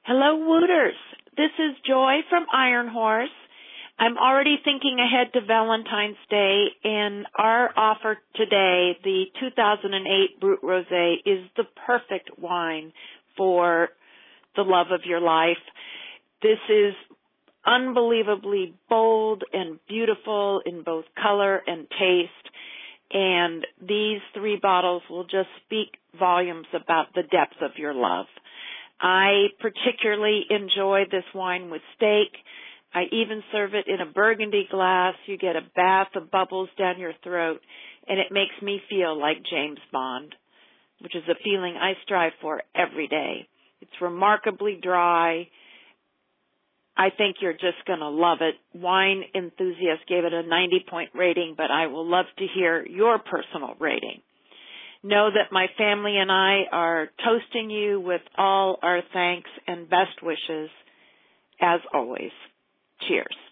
Hello, Wooters. This is Joy from Iron Horse. I'm already thinking ahead to Valentine's Day, and our offer today, the 2008 Brut Rosé, is the perfect wine for the love of your life. This is unbelievably bold and beautiful in both color and taste, and these 3 bottles will just speak volumes about the depth of your love. I particularly enjoy this wine with steak. I even serve it in a burgundy glass. You get a bath of bubbles down your throat, and it makes me feel like James Bond, which is a feeling I strive for every day. It's remarkably dry. I think you're just going to love it. Wine Enthusiast gave it a 90-point rating, but I will love to hear your personal rating. Know that my family and I are toasting you with all our thanks and best wishes, as always. Cheers.